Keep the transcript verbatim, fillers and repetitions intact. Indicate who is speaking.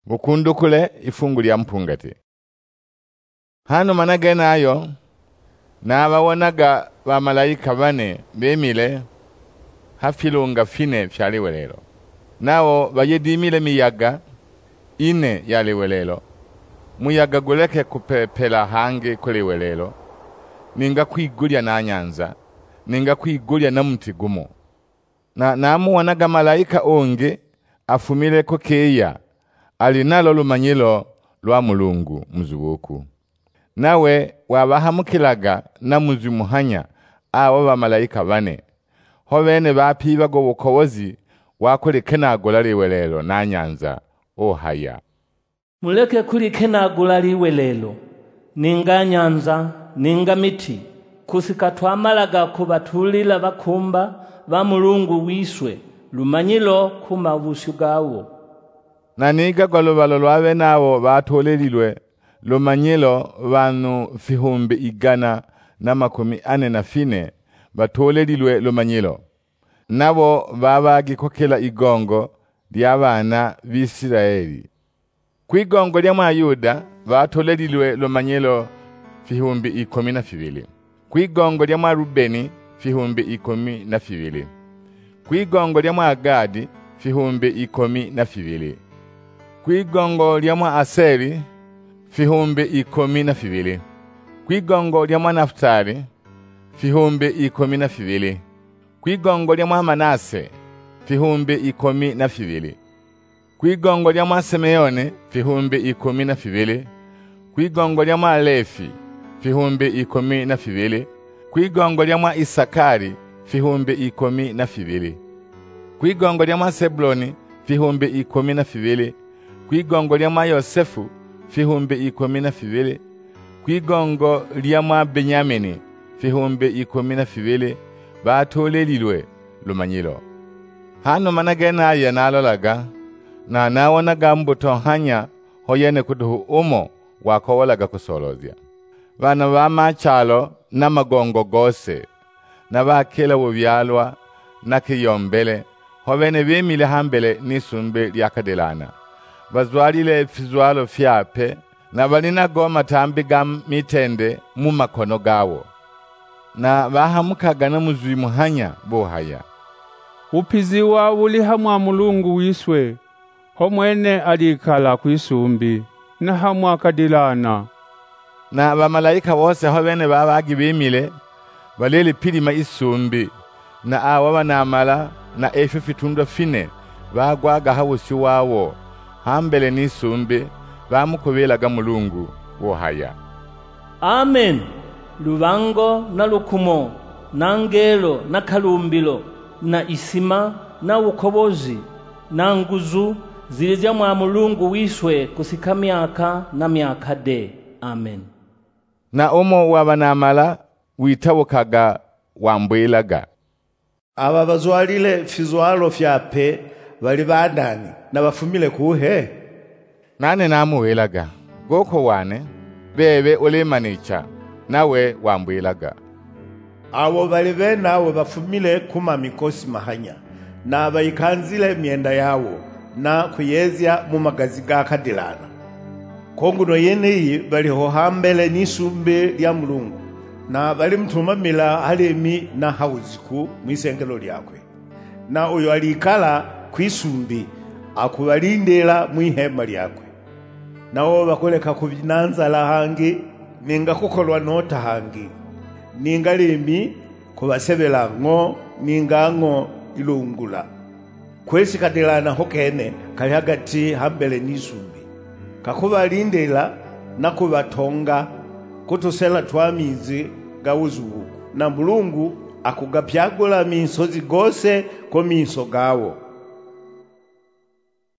Speaker 1: Mukundukule ifungu lya mpungati. Hano managena ayo n'abawonaga bamalayika bane bemile hafilunga fine fyaliwelelo. Nawo bayedimile miyaga ine yaliwelelo. Muyaga guleke kupepela hange kuliwelelo. Ninga kwigulya na nyanza. Ninga kwigulya na mti gumo. Na namuwonaga malayika onge afumile kokeya. Alinalo lumanyilo lwa Mulungu muzubuku. Nawe wabahamukilaga na muzimuhanya awo bamalayika bane. Hovene bapibago bukobozi wakulikenagula liwelelo na nyanza ohaya.
Speaker 2: Muleke kulikenagula liwelelo ninga nyanza ninga miti kusika twamalaga kubatulila bakumba ba Mulungu wiswe lumanyilo kumabushu gawo.
Speaker 1: Na niga kwa lubalo lwawe nawo batolelilwe lumanyilo vanu fihumbi igana na makumi ane na fine batolelilwe lumanyilo. Nabo babagi kokela igongo lyabana b'Isiraeli. Kwigongo lya mwa Yuda batolelilwe lumanyilo fihumbi ikomi na fibili. Kwigongo lya mwa Rubeni fihumbi ikomi na fibili. Kwigongo lya mwa Gadi fihumbi ikomi na fibili. Kwigongo lya mwa Aseri fihumbi ikomi na fibili. Kwigongo lya mwa Naftali fihumbi ikomi na fibili. Kwigongo lya mwa Manase fihumbi ikomi na fibili. Kwigongo lya mwa Simeone fihumbi ikomi na fibili. Kwigongo lya mwa Lefi fihumbi ikomi na fibili. Kwigongo lya mwa Isakari fihumbi ikomi na fibili. Kwigongo lya mwa Sebloni fihumbi ikomi na fibili. Kwigongo lya mwa Yosefu fihumbi ikomi na fibili. Kwigongo lya mwa Benyamini fihumbi ikomi na fibili batolelilwe lumanyilo. Hano managena aya nalolaga na nawonaga mbuto hanya hoyene kuduhu umo wakowolaga kusolozya. Bana bamachalo na magongo gose na bakela bubyalwa na kiyombele hovene bemile hambele nisumbe lyakadelana. Bazwalile fizwalo fyape na balina goma tambi ga mitende mu makono gawo. Na bahamukaga na muzimu hanya bohaya.
Speaker 3: Upiziwa uli hamwa Mulungu wiswe. Homwene alikala kwisumbi na hamwa kadilana.
Speaker 1: Na bamalayika bose hovene babagi bimile balele pilima isumbi na awa banamala na efe fitundwa fine bagwaga hawusi wawo hambele nisumbi bamukubelaga Mulungu wohaya.
Speaker 2: Amen. Lubango na lukumo na ngelo na kalumbilo na isima na ukobozi na nguzu zilizya mwa Mulungu wiswe kusika myaka na myaka de. Amen.
Speaker 1: Na umo wabanamala witabukaga wambwelaga.
Speaker 4: Aba bazwalile fizwalo fyape bali badani na bafumile kuhe.
Speaker 1: Nane namuwelaga goko wane bebe ulimanicha nawe wambwelaga.
Speaker 4: Abo bali bena abo bafumile kuma mikosi mahanya na bayikanzile myenda yawo na kuyezya mu magazi ga kadilana. Konguno yeneyi bali ho hambele nisumbe lya Mulungu na bali mtumamila halemi na hauziku mwisengelo lyakwe. Na uyo alikala kwisumbi akubalindela mwihema lyakwe. Nawo bakoleka kubinanza la hangi ninga kukolwa nota hangi. Ninga lemi kubasebela ngo ninga ngo ilungula. Kwesi kadelana hokene kali hagati hambele nisumbi. Kakubalindela na kubatonga kutusela twamizi gawuzuku. Na Mulungu akugapyagula minsozi gose ko minso gawo.